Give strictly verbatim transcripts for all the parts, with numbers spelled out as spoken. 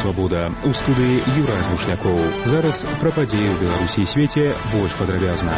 Свабода. У студыі Юрай Змушлякоў. Зараз пра падзеі ў Беларусі і свеце больш падрабязна.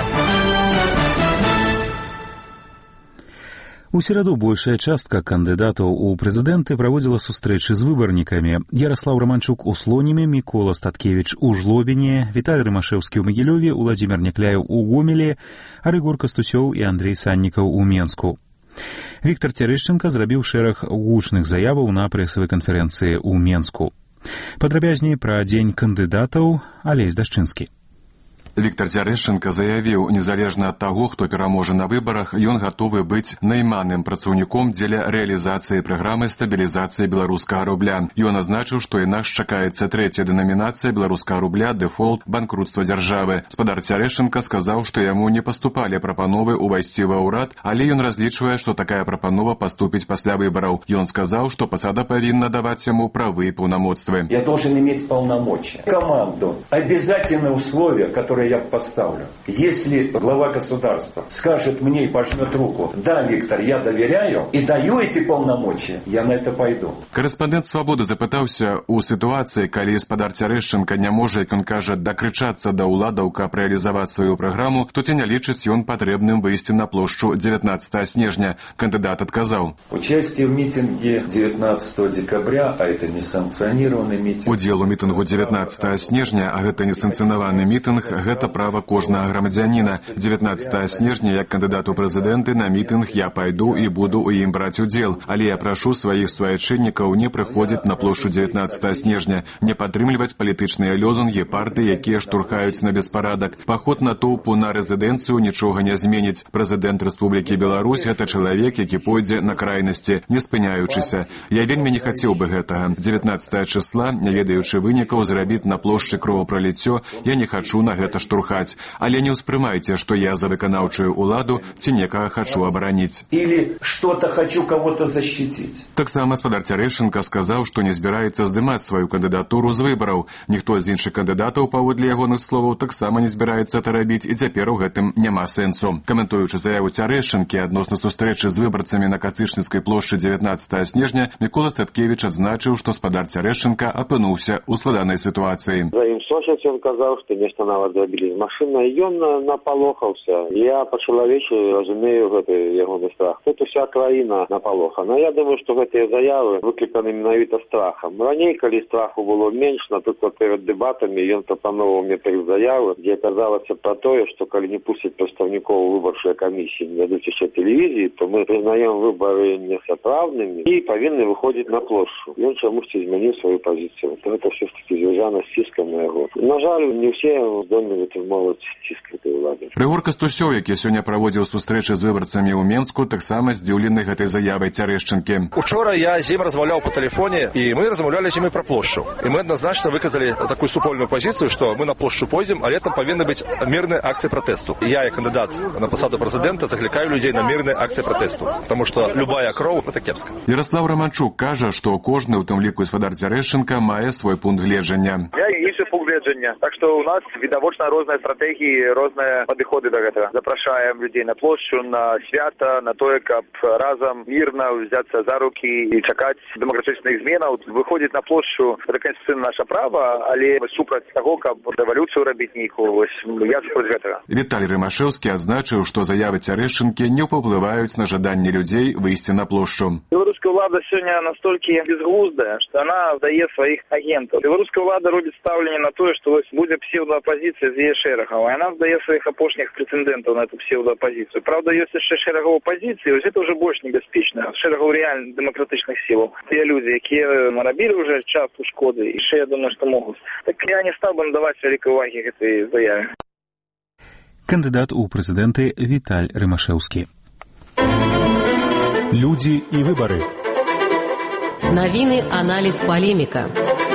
У сераду большая частка кандыдатаў у прэзідэнты праводзіла сустрэчы з выбарнікамі. Яраслаў Раманчук у Слоніме, Мікола Статкевіч у Жлобіне, Віталій Рымашэўскі ў Магілёве, Уладзімір Някляеў у Гомелі, а Рыгор Кастусёў і Андрэй Саннікаў у Менску. Віктор Цярэшчанка зрабіў шэраг гучных заяваў на прэсавай канферэнцыі ў Менску. Падрабязней пра дзень кандыдатаў Алесь Дашчынскі. Віктор Цярэшчанка заявіў, незалежна ад таго, хто пераможа на выбарах, ён гатовы быць найманым працаўніком дзеля рэалізацыі праграмы стабілізацыі беларускага рубля. Ён азначыў, што і нас чакаецца трэцяя дэнамінацыя беларускага рубля, дэфолт, банкрутства дзяржавы. Спадар Цярэшчанка сказаў, што яму не паступалі прапановы ўвайсці ва ўрад, але ён разлічвае, што такая прапанова паступіць пасля выбараў. Ён сказаў, што пасада павінна даваць яму правы і паўнамоцтвы. Я должен иметь полномочия. Команду. Обязательные условия, которые я поставлю. Если глава государства скажет мне и пожмет руку: да, Виктор, я доверяю и даю эти полномочия, я на это пойду. Корэспандэнт Свабоды запытаўся, у сітуацыі, калі спадар Цярэшчанка не можа, як ён кажа, дакрычацца да ўладаў, каб рэалізаваць сваю праграму, то ці не лічыць ён патрэбным выйсці на плошчу дзевятнадцатага снежня. Кандыдат адказаў. Участие в митинге девятнадцатого декабря, а это несанкционированный митинг. Удзел у мітынгу дзевятнадцатага снежня, а гэта несанкцыянаваны мітынг, гэта права кожнага грамадзяніна. дзевятнадцатага снежня, як кандыдат у прэзідэнты, на мітынг я пайду і буду ў ім браць удзел. Але я прашу сваіх суайчыннікаў не прыходзіць на плошчу дзевятнадцатага снежня, не падтрымліваць палітычныя лозунгі партыі, якія штурхаюць на беспарадак. Паход натоўпу на рэзідэнцыю нічога не зменіць. Прэзідэнт Рэспублікі Беларусь — гэта чалавек, які пойдзе на крайнасці, не спыняючыся. Я вельмі не хацеў бы гэтага. дзевятнадцатага числа, не ведаючы вынікаў, зрабіць на плошчы кровапраліццё, я не хачу на гэта штурхаць. Але не ўспрымайце, што я за выканаўчую ўладу ці некага хачу абараніць. Или что-то хочу кого-то защитить. Таксама спадар Цярэшчанка сказаў, што не збіраецца здымаць сваю кандыдатуру з выбараў. Ніхто з іншых кандыдатаў, паводле ягоных словаў, таксама не збіраецца это рабіць, і цяпер у гэтым няма сэнсу. Каментуючы заяву Цярэшчанкі адносна сустрэчы з выбарцамі на Кастычніцкай плошчы дзевятнадцатага снежня, Мікола Статкевіч адзначыў, што спадар Цярэшчанка апынуўся ў складанай сітуацыі. За ім сочаць, ён казаў, што нешта нават зрабілі з машынай, ён напалохаўся. Я па-чалавечы разумею гэты ягоны страх. Тут уся краіна напалохана. Я думаю, што гэтыя заявы выкліканы менавіта страхам. Раней, калі страху было менш, напрыклад, перад дэбатамі ён прапановаў мне перад заявы, дзе казалася пра тое, што калі не пусцяць прадстаўнікоў выбарчай камісіі, не дадуць яшчэ тэлевізіі, то мы прызнаем выбары несапраўднымі і павінны выходзіць на плошчу. Ён чамусьці змяніў сваю пазіцыю. Гэта ўсё ж такі звязана з ціскам на яго. На жаль, не ўсе здольны вытрымоўваць ціск гэтай улады. Рыгор Кастусёў, які сёння праводзіў сустрэчы з выбарцамі ў Менску, таксама здзіўлены гэтай заявай Цярэшчанкі. Учора я з ім размаўляў па тэлефоне, і мы размаўлялі з ім пра плошчу. І мы адназначна выказалі такую супольную пазіцыю, што мы на плошчу пойдзем, але там павінны быць мірныя акцыі пратэсту. Я, як кандыдат на пасаду прэзідэнта, заклікаю людзей на мірныя акцыі пратэсту, таму што любая кроў — гэта кепска. Яраслаў Раманчук кажа, што кожны, у тым ліку і спадар Цярэшчанка, мае свой пункт гледжання. Я іншы пункт гледжання. Так што у нас відавочна розныя стратэгіі, розныя падыходы да гэтага. Запрашаем людзей на плошчу, на свята, на тое, каб разам мірна взяцца за рукі і чакаць дэмакратычных зменаў. Выходзіць на плошчу — гэта канстытуцыйнае наша права, але супраць таго, каб рэвалюцыю рабіць нейкую, вось я супраць гэтага. Віталій Рымашэўскі адзначыў, што заявы Цярэшчанкі не ўпаўплываюць на жаданне людзей выйсці на плошчу. Беларуская ўлада сёння настолькі безглуздая, што яна дае сваіх агентаў. Беларуская ўлада робіць стаўленне на тое, што вось будзе псеўдаапазіцыя з яе шэрагаў, а яна дае сваіх апошніх прэтэндэнтаў на эту псеўдаапазіцыю. Правда, ёсць яшчэ шэрагаў апазіцыі, вось гэта ўжо больш небяспечна. Шэрагаў рэальна дэмакратычных сілаў. Тыя людзі, якія нарабілі ўжо частку шкоды, яшчэ, я думаю, што могуць. Так я не стаў бы надаваць вялікай увагі гэтай заяве. Кандыдат у прэзідэнты Віталь Рымашэўскі. Людзі і выбары. Навіны, аналіз, палеміка.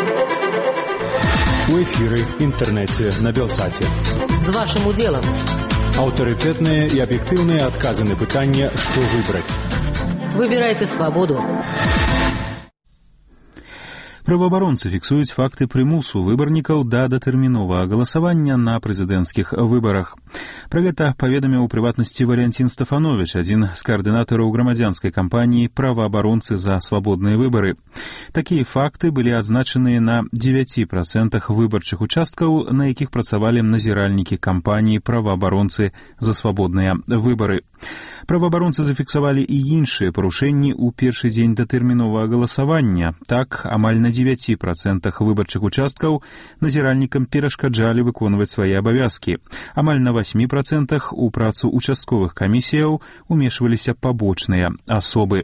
У эфіры, інтэрнэце, на Белсаце. З вашым удзелам. Аўтарытэтныя і аб'ектыўныя адказы на пытанне, што выбраць. Выбірайце свабоду. Праваабаронцы фіксуюць факты прымусу выбарнікаў да датэрміновага галасавання на прэзідэнцкіх выбарах. Пра гэта паведаміў у прыватнасці Валянцін Стафанович, адзін з каардынатараў грамадзянскай кампаніі «Праваабаронцы за свабодныя выбары». Такія факты былі адзначаныя на дзевяці працэнтах выбарчых участкаў, на якіх працавалі назіральнікі кампаніі «Праваабаронцы за свабодныя выбары». Праваабаронцы зафіксавалі і іншыя парушэнні ў першы дзень датэрміновага галасавання. Так, амаль на дзевяці працэнтах выбарчых участкаў назіральнікам перашкаджалі выконваць свае абавязкі. Амаль на васьмі працэнтах у працу участковых камісіяў умешваліся пабочныя асобы.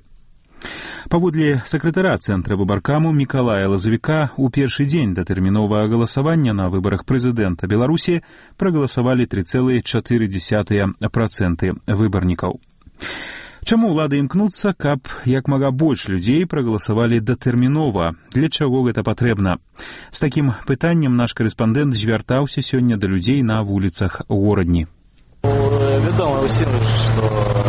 Паводле сакратара Цэнтра выбаркаму Мікалая Лазавіка, у першы дзень датэрміновага галасавання на выбарах прэзідэнта Беларусі прагаласавалі тры цэлыя чатыры дзесятыя працэнты выбарнікаў. Чаму ўлады імкнуцца, каб як мага больш людзей прагаласавалі датэрмінова? Для чаго гэта патрэбна? З такім пытаннем наш карэспандэнт звяртаўся сёння да людзей на вуліцах горадні. Вядома ўсім, што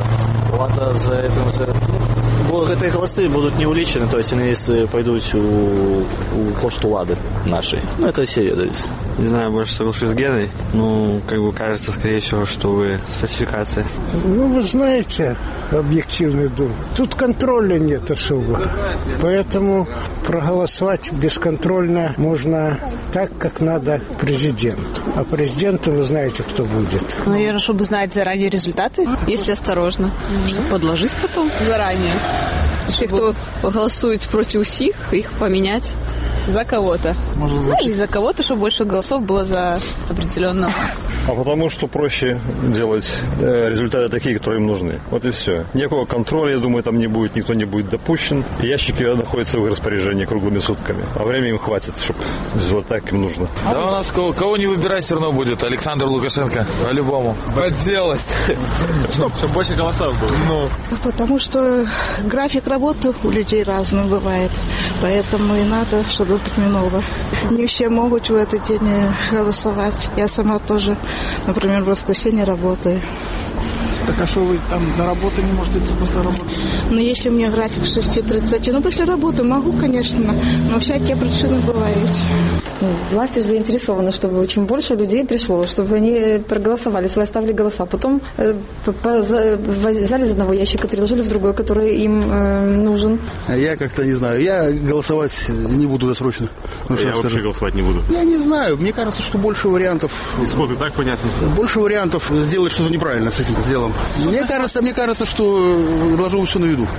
ўлада за этим... Гэтыя галасы будут не улічаны, то есть они если пойдут у, у кошт улады нашей. Ну, это все ведают. Не знаю, больше соглашусь с Геной. Ну, как бы кажется, скорее всего, что вы фальсификация. Ну, вы знаете, объективный дом. Тут контроля нет особо. Поэтому проголосовать бесконтрольно можно так, как надо президенту. А президенту вы знаете, кто будет. Наверное, чтобы знать заранее результаты, если осторожно. Чтобы подложить потом заранее. Те, кто голосует против всех, их поменять за кого-то. Может, ну, или за кого-то, чтобы больше голосов было за определенного. А потому что проще делать э, результаты такие, которые им нужны. Вот и все. Никакого контроля, я думаю, там не будет, никто не будет допущен. И ящики находятся в их распоряжении круглыми сутками. А времени им хватит, чтобы сделать так, как им нужно. Да у нас кого, кого не выбирать все равно будет. Александр Лукашенко. По-любому. Подделать. Чтобы больше голосов было. Ну. Потому что график работы у людей разный бывает. Поэтому и надо, чтобы терминово. Не все могут в этот день голосовать. Я сама тоже, например, в воскресенье работаю. Так а что вы там на работу не можете идти после работы? Ну, если у меня график с шести тридцати, ну, после работы могу, конечно, но всякие причины бывают. Власти же заинтересованы, чтобы чем больше людей пришло, чтобы они проголосовали, свои оставили голоса. Потом э, взяли из одного ящика, переложили в другой, который им э, нужен. Я как-то не знаю. Я голосовать не буду досрочно. Ну, я вообще голосовать не буду. Я не знаю. Мне кажется, что больше вариантов... Исход и так понятен. Больше вариантов сделать что-то неправильно с этим делом. Мне кажется, мне кажется, что должно быть все на виду.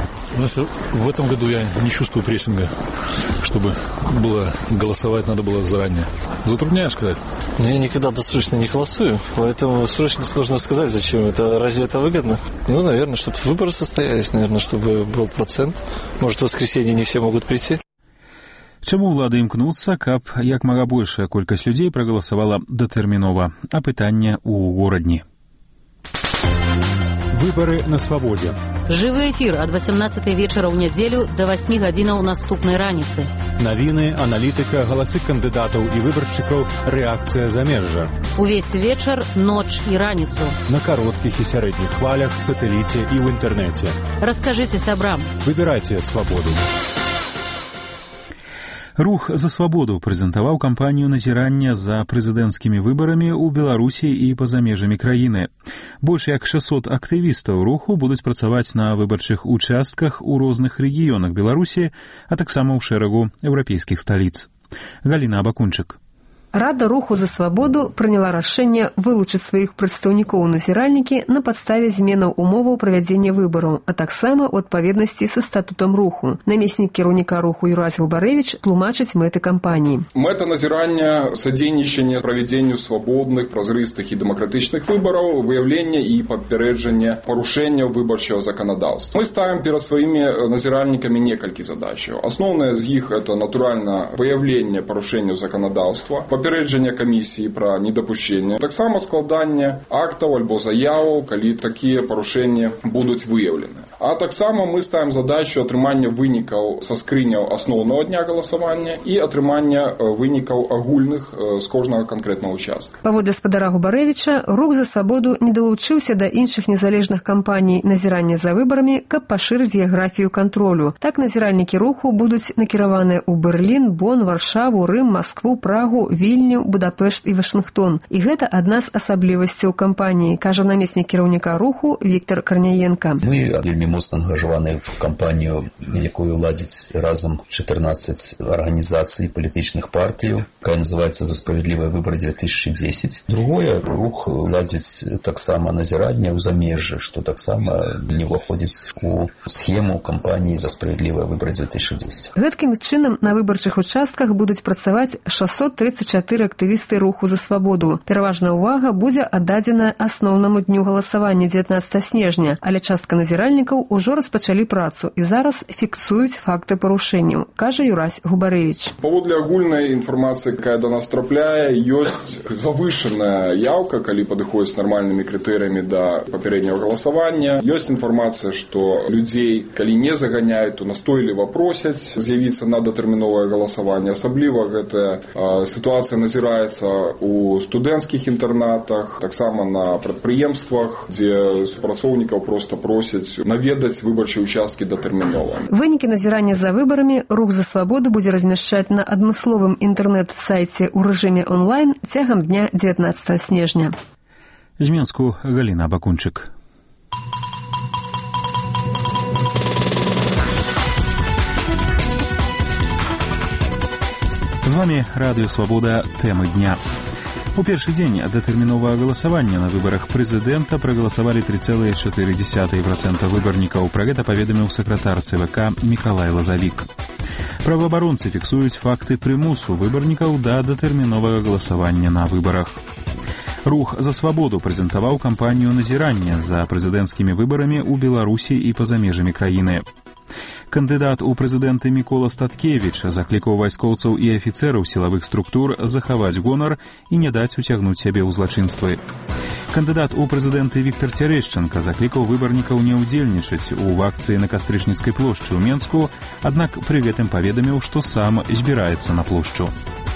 В этом году я не чувствую прессинга, чтобы было голосовать надо было заранее. Затрудняешь сказать? Но я никогда досрочно не голосую, поэтому срочно сложно сказать, зачем это. Разве это выгодно? Ну, наверное, чтобы выборы состоялись, наверное, чтобы был процент. Может, в воскресенье не все могут прийти. Чаму ўлады імкнуцца, каб як мага большая колькасць людзей прагаласавала датэрмінова? А пытанне ў горадні. Выборы на свободе. Жывы эфир ад восемнадцатай вечара ў нядзелю да васьмі гадзінаў наступнай раніцы. Навіны, аналітыка, галасы кандыдатаў і выбаршчыкаў, рэакцыя замежжа. Увесь вечар, ноч і раніцу. На кароткіх і сярэдніх хвалях, сатэліце і ў інтэрнэце. Раскажыце сябрам. Выбірайце свабоду. Рух за свабоду прэзентаваў кампанію назірання за прэзідэнцкімі выбарамі ў Беларусі і па-за межамі краіны. Больш як шэсцьсот актывістаў руху будуць працаваць на выбарчых участках у розных рэгіёнах Беларусі, а таксама ў шэрагу еўрапейскіх сталіц. Галіна Абакунчык. Рада руху за свабоду прыняла рашэнне вылучыць сваіх прадстаўнікоў назіральнікі на падставе зменаў умоваў правядзення выбараў, а таксама ў адпаведнасці са статутам руху. Намеснік кіраўніка руху Юрась Гулбарэвіч тлумачыць мэты кампаніі. Мэта назірання садзейнічання правядзенню свабодных, празрыстых і дэмакратычных выбараў, выяўлення і папярэджання парушэнняў выбарчага заканадаўства. Мы ставім перад сваімі назіральнікамі некалькі задачаў. Асноўная з іх это натуральна выяўленне парушэнняў заканадаўства. папярэджання камісіі пра недапушчэнне, таксама складанне актаў альбо заяваў, калі такія парушэнні будуць выяўлены. А таксама мы ставім задачу атрымання вынікаў са скрыняў асноўнага дня галасавання і атрымання вынікаў агульных з кожнага канкрэтнага участка. Паводле спадара Губарэвіча, рух за свабоду не далучыўся да іншых незалежных кампаній назірання за выбарамі, каб пашырыць геаграфію кантролю. Так назіральнікі руху будуць накіраваныя ў Берлін, Бон, Варшаву, Рым, Маскву, Прагу, Вільню, Будапешт і Вашынгтон. І гэта адна з асаблівасцяў кампаніі, кажа намеснік кіраўніка руху Віктор Карняенка. Мы вельмі моцна ангажаваны в кампанію, якую ладзіць разам чатырнаццаць арганізацый палітычных партыяў, якая называецца «За справедливые выборы две тысячи десять». Другое, рух ладзіць таксама назіранне ў замежжы, што таксама не ўваходзіць у схему кампаніі «За справедливые выборы две тысячи десять». Гэткім чынам на выбарчых участках будуць працаваць шэсцьсот тридцать чатыры актывісты руху за свабоду. Пераважная ўвага будзе аддадзена асноўнаму дню галасавання дзевятнаццатага снежня, але частка назіральнікаў ужо распачалі працу і зараз фіксуюць факты парушэнняў, кажа Юрась Губарэвіч. Паводле агульнай інфармацыі, якая да нас трапляе, ёсць завышаная яўка, калі падыходзіць з нармальнымі крытэрыямі да папярэдняга галасавання. Ёсць інфармацыя, што людзей, калі не заганяюць, то настойліва просяць з'явіцца на датэрміновае галасаванне. Асабліва гэтая сітуацыя назіраецца у студэнцкіх інтэрнатах, таксама на прадпрыемствах, дзе супрацоўнікаў проста просяць наведаць выбарчыя участкі датэрмінова. Вынікі назірання за выбарамі рух за свабоду будзе размяшчаць на адмысловым інтэрнэт-сайце ў рэжыме онлайн цягам дня дзевятнаццатага снежня. З Мінску Галіна Бакунчык. З вами Радыё Свабода. Тэмы дня. У першы дзень датэрміновага галасавання на выбарах прэзідэнта прагаласавалі тры цэлыя чатыры дзесятых працэнта выбарнікаў. Пра гэта паведаміў сакратар ЦВК Мікалай Лазавік. Праваабаронцы фіксуюць факты прымусу выбарнікаў да датэрміновага галасавання на выбарах. Рух за свабоду прэзентаваў кампанію назірання за прэзідэнцкімі выбарамі ў Беларусі і па-за межамі краіны. Кандыдат у прэзідэнты Мікола Статкевіч заклікаў вайскоўцаў і афіцэраў сілавых структур захаваць гонар і не даць уцягнуць сябе ў злачынствы. Кандыдат у прэзідэнты Віктар Цярэшчанка заклікаў выбарнікаў не ўдзельнічаць у акцыі на Кастрычніцкай плошчы ў Менску, аднак пры гэтым паведаміў, што сам збіраецца на плошчу.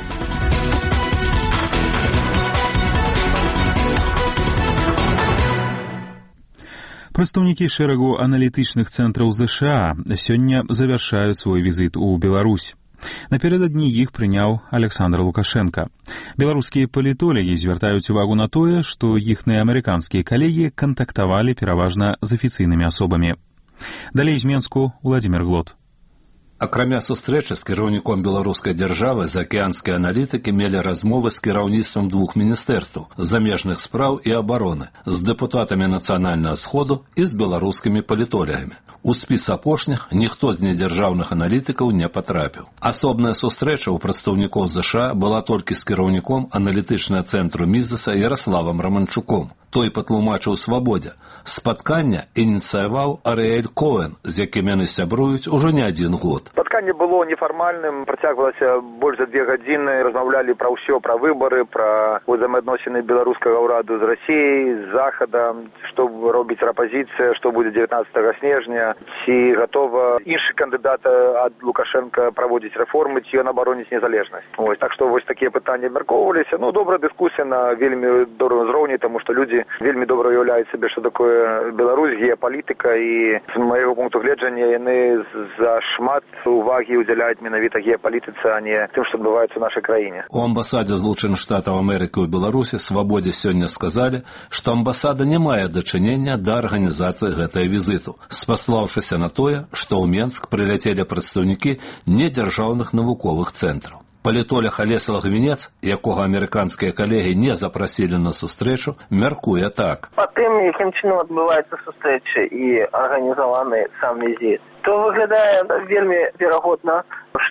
Прадстаўнікі шэрагу аналітычных цэнтраў ЗША сёння завяршаюць свой візіт у Беларусь. Напярэдадні іх прыняў Александр Лукашенко. Беларускія палітолагі звяртаюць увагу на тое, што іхныя амерыканскія калегі кантактавалі пераважна з афіцыйнымі асобамі. Далей з Менску Владзімір Глот. Акрамя сустрэчы з кіраўніком беларускай дзяржавы, заакеанскія аналітыкі мелі размовы з кіраўніцтвам двух міністэрстваў замежных спраў і абароны, з дэпутатамі нацыянальнага сходу і з беларускімі палітолягамі. У спіс апошніх ніхто з недзяржаўных аналітыкаў не патрапіў. Асобная сустрэча ў прадстаўнікоў ЗША была толькі з кіраўніком аналітычнага цэнтру Мізеса Яраславам Раманчуком. Той патлумачыў «Свабодзе». Спаткання ініцыяваў Арыэль Коэн, з якім яны сябруюць ужо не адзін год. Спатканне было нефармальным, працягвалася больш за две гадзіны, размаўлялі пра ўсё, пра выбары, пра ўзаемаадносіны беларускага ўраду з Расіяй, з Захадам, што робіць апазіцыя, што будзе дзевятнаццатага снежня, ці гатова іншы кандыдат ад Лукашенка праводзіць рэформы, ці ён абароніць незалежнасць. Ось, так што вось такія пытанні абмяркоўваліся. Ну, добрая дыскусія на вельмі добрым узроўні, таму што людзі вельмі добра уяўляюць сабе, што такое Беларусь, геапалітыка, і з майго пункту гледжання яны зашмат увагі ўдзяляюць менавіта геапалітыцы, а не тым, што адбываецца ў нашай краіне. У амбасадзе Злучаных Штатаў Амерыкі ў Беларусі «Свабодзе» сёння сказалі, што амбасада не мае дачынення да арганізацыі гэтага візіту, спаслаўшыся на тое, што ў Менск прыляцелі прадстаўнікі недзяржаўных навуковых цэнтраў. Палітолог Алеся Лагвінец, якога амерыканскія калегі не запрасілі на сустрэчу, мяркуе так. Па тым, якім чынам адбываецца сустрэча і арганізаваны сам візіт, то выглядае вельмі верагодна,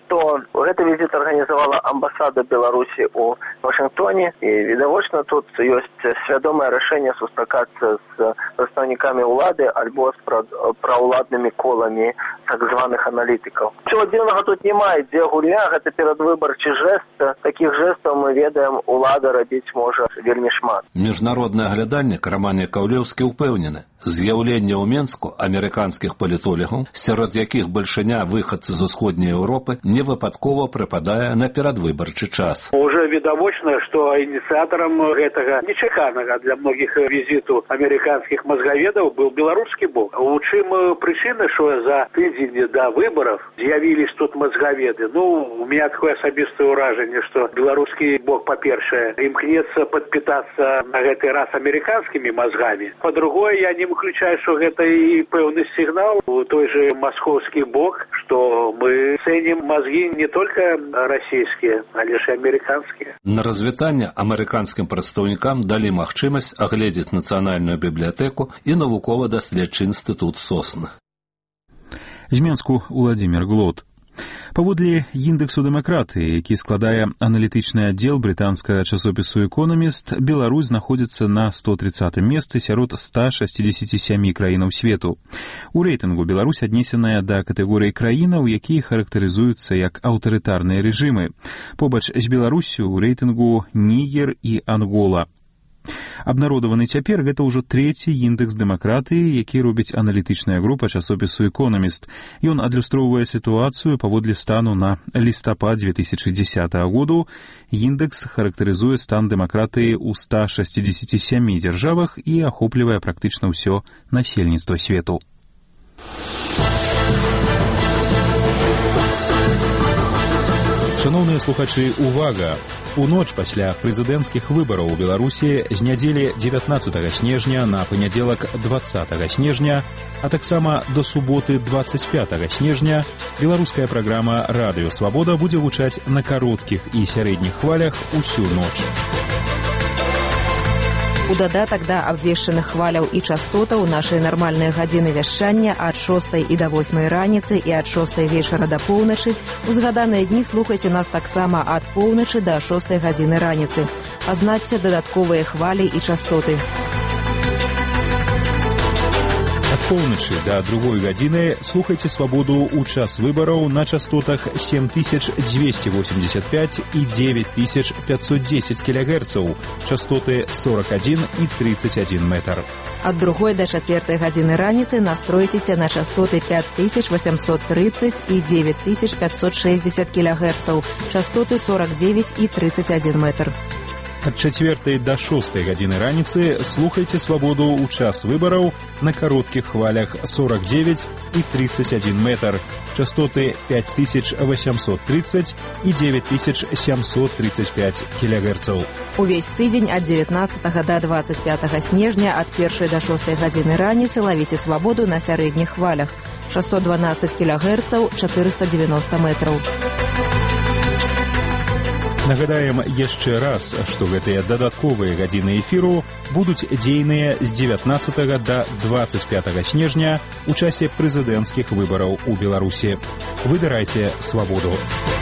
што гэты візіт арганізавала амбасада Беларусі ў Вашынгтоне, і відавочна тут ёсць свядомае рашэнне сустракацца з прадстаўнікамі ўлады альбо з праўладнымі коламі так званых аналітыкаў. Чого дзіўнага тут няма, ідзе гульня, гэта перадвыбарчы жэст. Такіх жэстаў мы ведаем, улада рабіць можа вельмі шмат. Міжнародны аглядальнік Роман Яковлеўскі ўпэўнены, з'яўленне ў Менску амерыканскіх палітолагаў, сярод якіх бальшыня выхадцы з усходняй Еўропы, не выпадкова прыпадае на перадвыбарчы час. Уже відавочна, што ініцыятарам гэтага нечаканага для многіх візіту амерыканскіх мазгаведаў быў беларускі бок. У чым прычына, што за тыдзень да выбараў з'явілись тут мазгаведы? Ну, у меня такое асабістае ўражанне, што беларускі бок, па-першае, імкнецца падпітацца на гэты раз амерыканскімі мазгамі. Па-другое, я не выключаю, што гэта і пэўны сігнал у той же маскоўскі бок, што мы цэнім мазгі не толькі расійскія, але ж і амерыканскія. На развітанне амерыканскім прадстаўнікам далі магчымасць агледзець нацыянальную бібліятэку і навукова-даследчы інстытут сосны. З Менску Уладзімір Глот. Паводле індексу дэмакратыі, які складае аналітычны аддзел брытанскага часопісу «Экономіст», Беларусь знаходзіцца на сто тридцатым месцы сярод ста шестидесяти семи краінаў свету. У рэйтынгу Беларусь аднесеная да катэгорыі краінаў, якія характарызуюцца як аўтарытарныя рэжымы. Побач з Беларусю у рэйтынгу Нігер і Ангола. Абнародаваны цяпер гэта ўжо трэці індекс дэмакратыі, які робіць аналітычная група часопісу «Экономіст». Ён адлюстроўвае сітуацыю паводле стану на лістапад две тысячи дзесятага году. Індекс характарызуе стан дэмакратыі ў ста шестидесяти семи дзяржавах і ахоплівае практычна ўсё насельніцтва свету. Шановныя слухачы, увага! У ноч пасля прэзідэнцкіх выбараў у Беларусі з нядзелі дзевятнаццатага снежня на панядзелак дваццатага снежня, а таксама до суботы двадцать пятага снежня беларуская праграма «Радыё Свабода» будзе гучаць на кароткіх і сярэдніх хвалях усю ноч. У дадатак да абвешчаных хваляў і частотаў нашай нармальныя гадзіны вяшчання ад шостай і да восьмай раніцы і ад шостай вечара да поўначы. У згаданыя дні слухайце нас таксама ад поўначы да шостай гадзіны раніцы. Пазнацце дадатковыя хвалі і частоты. Ад поўначы да другой гадзіны слухайце «Свабоду» ў час выбараў на частотах семь тысяч двести восемьдесят пять і девять тысяч пятьсот десять килогерцаў, частоты сорок один и тридцать один метр. Ад другой да чацвёртай гадзіны раніцы настройцеся на частоты пять тысяч восемьсот тридцать і девять тысяч пятьсот шестьдесят килогерцаў, частоты сорок девять и тридцать один метр. Ад чацвёртай да шостай гадзіны раніцы слухайце «Свабоду» ў час выбараў на кароткіх хвалях сорок девять и тридцать один метр, частоты пять тысяч восемьсот тридцать и девять тысяч семьсот тридцать пять килогерцаў. Увесь тыдзень ад дзевятнаццатага да двадцать пятага снежня ад першай да шостай гадзіны раніцы лавіце «Свабоду» на сярэдніх хвалях шестьсот двенадцать килогерцаў, четыреста девяносто метраў. Нагадаем яшчэ раз, што гэтыя дадатковыя гадзіны эфіру будуць дзейныя з дзевятнаццатага да двадцать пятага снежня ў часе прэзідэнцкіх выбараў у Беларусі. Выбірайце «Свабоду».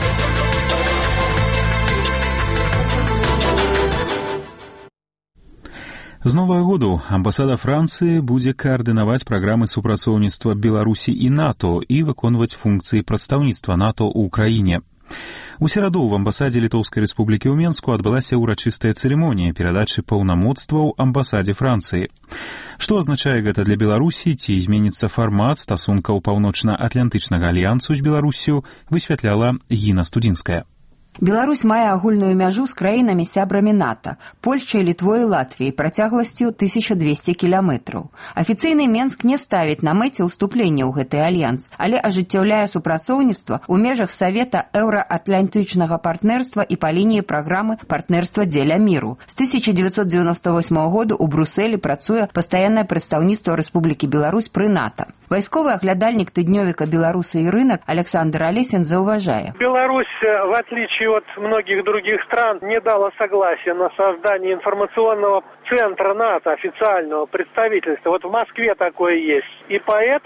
З новага году амбасада Францыі будзе каардынаваць праграмы супрацоўніцтва Беларусі і НАТО і выконваць функцыі прадстаўніцтва НАТО ў краіне. У сераду в амбасадзе Літоўскай Рэспублікі ў Менску адбылася ўрачыстая цырымонія перадачы паўнамоцтваў амбасадзе Францыі. Што азначае гэта для Беларусі, ці зменіцца фармат стасункаў Паўночна-Атлантычнага альянсу з Беларуссю, высвятляла Гіна Студзінская. Беларусь мае агульную мяжу з краінамі сябрамі НАТО, Польшчай, Літвой і Латвіяй працягласцю тысяча двести кіламетраў. Афіцыйны Менск не ставіць на мэце ўступлення ў гэты альянс, але ажыццяўляе супрацоўніцтва ў межах Савета еўраатлантычнага партнерства і па лініі праграмы партнерства дзеля міру. З тысяча девятьсот девяносто восьмого году ў Брусэлі працуе пастаяннае прадстаўніцтва Рэспублікі Беларусь пры НАТО. Вайсковы аглядальнік тыднёвіка «Беларусы і рынок» Александр Алесин заўважае. Беларусь, в отличие от многих других стран, не дала согласия на создание информационного центра НАТО, официального представительства. Вот в Москве такое есть. И поэтому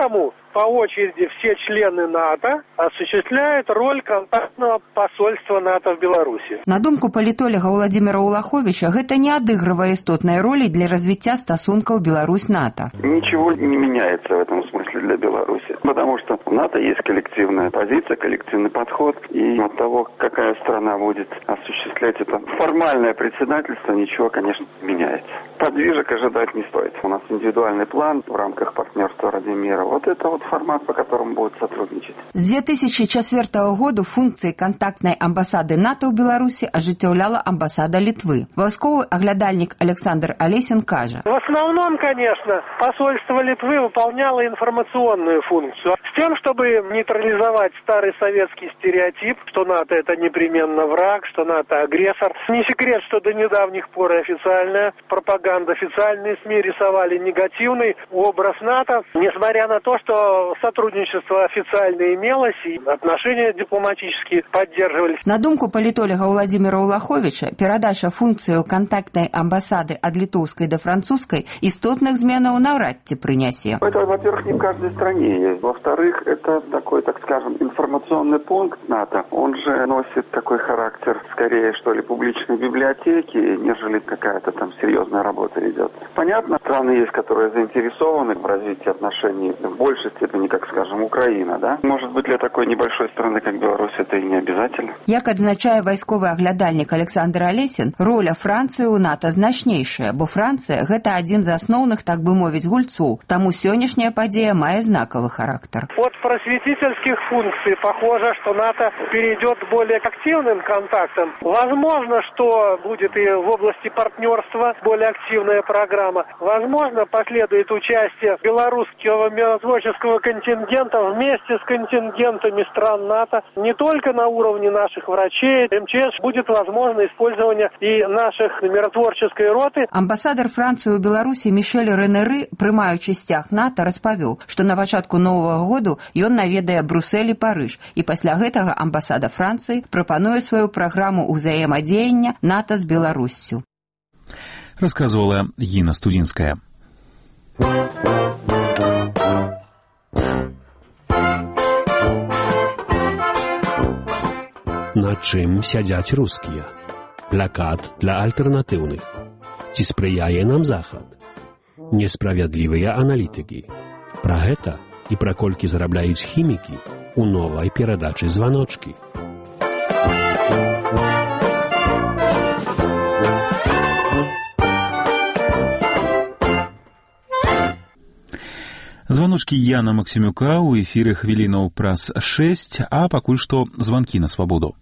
по очереди все члены НАТО осуществляют роль контактного посольства НАТО в Беларуси. На думку палітолага Владимира Улаховича, гэта не адыгрывае істотнай ролі для развіцця стасункаў Беларусь-НАТО. Ничего не меняется в этом смысле для Беларуси, потому что в НАТО есть коллективная позиция, коллективный подход, и от того, какая страна будет осуществлять это формальное председательство, ничего, конечно, не меняется. Подвижек ожидать не стоит. У нас индивидуальный план в рамках партнерства ради мира. Вот это вот формат, по которому будут сотрудничать. С две тысячи четвёртого года функции контактной амбассады НАТО в Беларуси ажыццяўляла амбассада Литвы. Войсковый оглядальник Александр Олесин кажа. В основном, конечно, посольство Литвы выполняло информационную функцию с тем, чтобы нейтрализовать старый советский стереотип, что НАТО это непременно враг, что НАТО агрессор. Не секрет, что до недавних пор и официальная пропаганда, официальные СМИ рисовали негативный образ НАТО, несмотря на то, что сотрудничество официально имелось и отношения дипломатические поддерживались. На думку палітолага Владимира Улаховича, перадача функцыяў контактной амбассады от литовской до французской істотных зменаў наўрад ці прынясе. Это, во-первых, не в каждой стране есть. Во-вторых, это такой, так скажем, информационный пункт НАТО. Он же носит такой характер, скорее, что ли, публичной библиотеки, нежели какая-то там серьезная работа идет. Понятно, страны есть, которые заинтересованы в развитии отношений в большей степени, как, скажем, Украина, да? Может быть, для такой небольшой страны, как Беларусь, это и не обязательно. Як адзначае вайсковы аглядальнік Александр Олесин, роля Францыі ў НАТО значнейшая, бо Францыя – гэта адзін з асноўных, так бы мовіць, гульцоў. Таму сённяшняя падзея мае знакавы характар. От просветительских функций похоже, что НАТО перейдет к более активным контактам. Возможно, что будет и в области партнерства более активная программа. Возможно, последует участие белорусского миротворческого контингента вместе с контингентами стран НАТО. Не только на уровне наших врачей. МЧС будет возможно использование и наших миротворческой роты. Амбасадар Францыі ў Беларусі Мішель Ренеры, прымаючы сцяг НАТО, распавёў, што на пачатку новага году ён наведае Брюссель і Парыж, і пасля гэтага амбасада Францыі прапануе сваю праграму ўзаемадзеяння НАТО з Беларуссю. Рассказывала Гина Студинская. На чым сядзяць рускія? Плакат для альтэрнатыўных. Ці спрыяе нам Захад? Несправядлівыя аналітыкі. Пра гэта і пра колькі зарабляюць хімікі у новай перадачы званочкі. Званочкі Яна Максімюка ў эфіры хвілінаў праз шэсць, а пакуль што званкі на свабоду.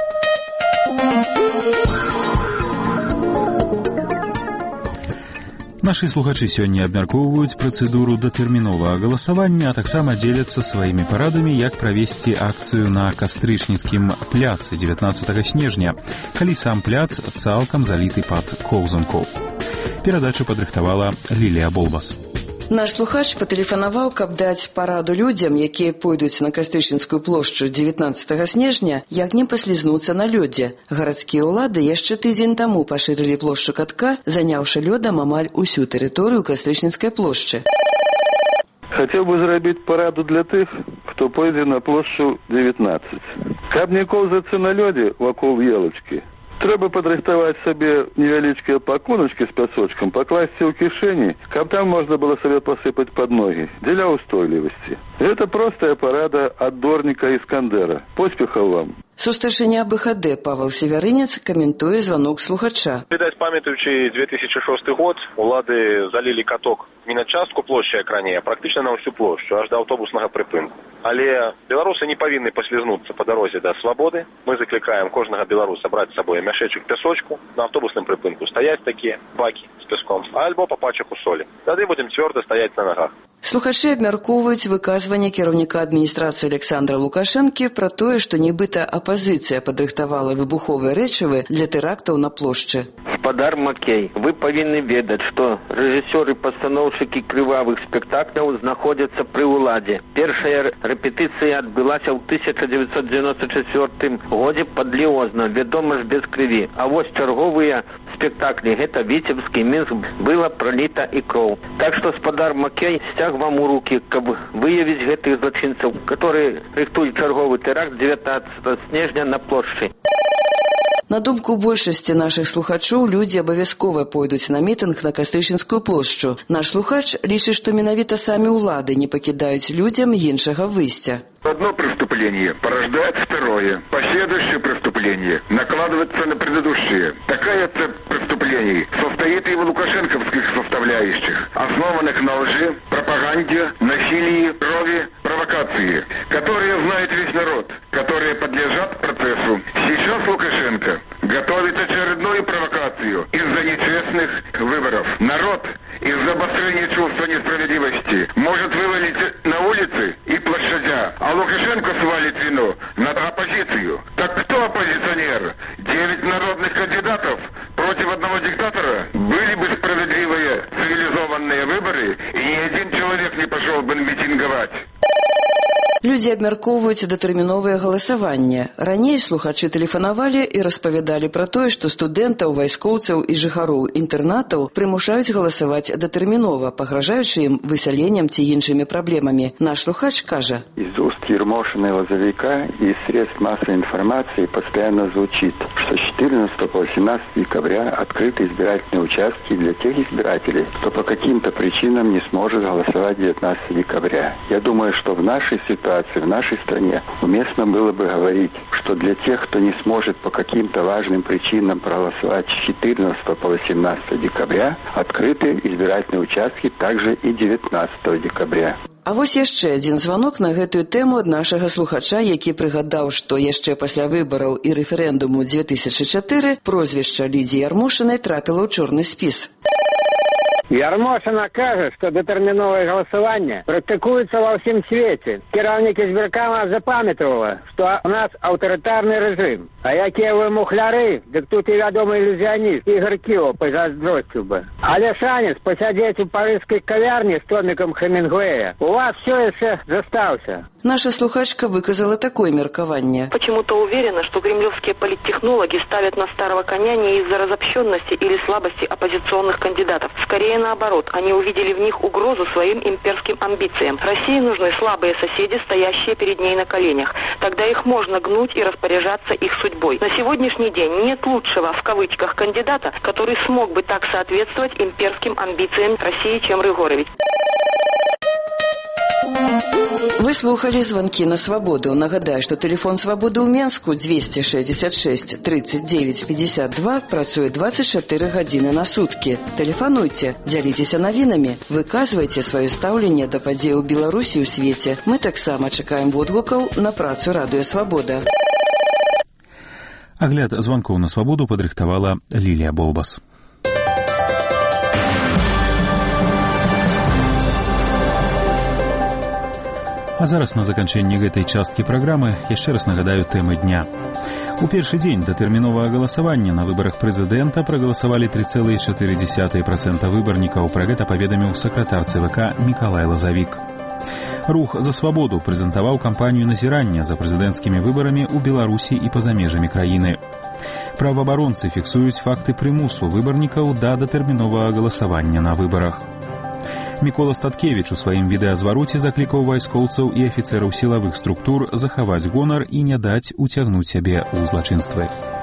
Нашы слухачы сёння абмяркоўваюць працэдуру датэрміновага галасавання, а таксама дзеляцца сваімі парадамі, як правесці акцыю на Кастрычніцкім пляцы дзевятнаццатага снежня, калі сам пляц цалкам заліты пад коўзанку. Перадачу падрыхтавала Лілія Болбас. Наш слухач патэлефанаваў, каб даць параду людзям, якія пойдуць на Кастрычніцкую плошчу дзевятнаццатага снежня, як не паслізнуцца на лёдзе. Гарадскія ўлады яшчэ тыдзень таму пашырылі плошчу катка, заняўшы лёдам амаль усю тэрыторыю Кастрычніцкай плошчы. Хацеў бы зрабіць параду для тых, хто пойдзе на плошчу дзевятнаццаць. Каб не коўзацца на лёдзе вакол елачкі, трэба падрыхтаваць сабе невялічкія пакуначкі з пясочкам, пакласці ў кішэні, каб там можна было сабе пасыпаць пад ногі, дзеля ўстойлівасці. Гэта простая парада ад дворніка Іскандера. Поспехаў вам. Сустаршыня БХД Павел Северынец каментуе звонок слухача. Відаць, памятаючы две тысячи шосты год, улады залілі каток не на частку плошчы, як раней, а практычна на ўсю плошчу, аж да аўтобуснага прыпынку. Але беларусы не павінны паслізнуцца па дарозе да свабоды. Мы заклікаем кожнага беларуса браць з сабой мяшэчак пясочку, на аўтобусным прыпынку стаяць такія бакі з пяском, альбо па пачаку солі. Тады будзем цвёрда стаяць на нагах. Слухачы абмяркоўваюць выказванне кіраўніка адміністрацыі Александра Лукашэнкі пра тое, што нібыта апазіцыя падрыхтавала выбуховыя рэчывы для тэрактаў на плошчы. Гаспадар Макей, вы павінны ведаць, што рэжысёры пастаноўшчыкі крывавых спектакляў знаходзяцца пры ўладзе. Першая рэпетыцыя адбылася ў тысяча дзевяцьсот дзевяносто чацвёртым годзе пад Ліозна, вядома ж без крыві. А вось чарговыя спектаклі гэта Віцебскі Мінск была проліта і кроў. Так што спадар Макей сцяг вам у рукі, каб выявіць гэтых злачынцаў, которые рыхтуюць чарговы тэракт дзевятнаццатага снежня на плошчы. На думку большасці нашых слухачоў, людзі абавязкова пойдуць на мітынг на Кастрычніцкую плошчу. Наш слухач лічыць, што менавіта самі ўлады не пакідаюць людзям іншага выйсця. Одно преступление порождает второе. Последующее преступление накладывается на предыдущее. Такая цепь преступлений состоит и в лукашенковских составляющих, основанных на лжи, пропаганде, насилии, крови, провокации, которые знает весь народ, которые подлежат процессу. Сейчас Лукашенко готовит очередную провокацию из-за нечестных выборов. Народ из-за обострения чувства несправедливости может вывалить на улицы и площадя, а Лукашенко свалит вину на оппозицию. Так кто оппозиционер? Девять народных кандидатов против одного диктатора? Были бы справедливые цивилизованные выборы, и ни один человек не пошел бы митинговать. Людзі абмяркоўваюць датэрміновае галасаванне. Раней слухачы тэлефанавалі і распавядалі пра тое, што студэнтаў, вайскоўцаў і жыхароў інтэрнатаў прымушаюць галасаваць датэрмінова, пагражаючы ім высяленнем ці іншымі праблемамі. Наш слухач кажа: из уст Ермошина и Лозовика и средств массовой информации постоянно звучит, что с четырнадцатого по восемнадцатое декабря открыты избирательные участки для тех избирателей, кто по каким-то причинам не сможет голосовать девятнадцатого декабря. Я думаю, что в нашей ситуации, в нашей стране уместно было бы говорить, что для тех, кто не сможет по каким-то важным причинам проголосовать с четырнадцатого по восемнадцатое декабря, открыты избирательные участки также и девятнадцатого декабря. А вось яшчэ адзін званок на гэтую тэму ад нашага слухача, які прыгадаў, што яшчэ пасля выбараў і рэферэндуму две тысячы чатыры прозвішча Лідзіі Ярмошынай трапіла ў чорны спіс. Ярмошина кажа, што датэрміновае галасаванне практыкуецца ва ўсім свеце. Кіраўнік избіркама запамятавала, што у нас аўтарытарны рэжым. А якія вы мухляры, дык тут і вядомы ілюзіяніст Ігор Кіо пазайздросціў бы. Але шанец пасядзець у парыжскай кавярні з томікам Хемінгуэя у вас все яшчэ застаўся. Наша слухачка выказала такое меркаванне. Почему-то уверена, что кремлевские политтехнологи ставят на старого коня не из-за разобщенности или слабости оппозиционных кандидатов. Скорее наоборот, они увидели в них угрозу своим имперским амбициям. России нужны слабые соседи, стоящие перед ней на коленях. Тогда их можно гнуть и распоряжаться их судьбой. На сегодняшний день нет лучшего, в кавычках, кандидата, который смог бы так соответствовать имперским амбициям России, чем Рыгорович. Вы слухали звонки на свабоду. Нагадаю, што тэлефон свабоды ў Менску двести шестьдесят шесть тридцать девять пятьдесят два працуе двадцать чатыры гадзіны на суткі. Тэлефануйце, дзяліцеся навінамі, выказвайце сваё стаўленне да падзей у Беларусі і ў свеце. Мы таксама чакаем водгукаў на працу радыё Свабода. Агляд званкоў на свабоду падрыхтавала Лілія Болбас. А зараз на заканчэнне гэтай часткі праграмы яшчэ раз нагадаю тэмы дня. У першы дзень датэрміновага галасавання на выбарах прэзідэнта прагаласавалі тры цэлыя чатыры дзесятыя працэнта выбарнікаў. Пра гэта паведаміў сакратар ЦВК Мікалай Лазавік. Рух за свабоду прэзентаваў кампанію назірання за прэзідэнцкімі выбарамі ў Беларусі і па-за межамі краіны. Праваабаронцы фіксуюць факты прымусу выбарнікаў да датэрміновага галасавання на выбарах. Мікола Статкевіч у сваім відэазвароце заклікаў вайскоўцаў і афіцэраў сілавых структур захаваць гонар і не даць уцягнуць сябе ў злачынствы.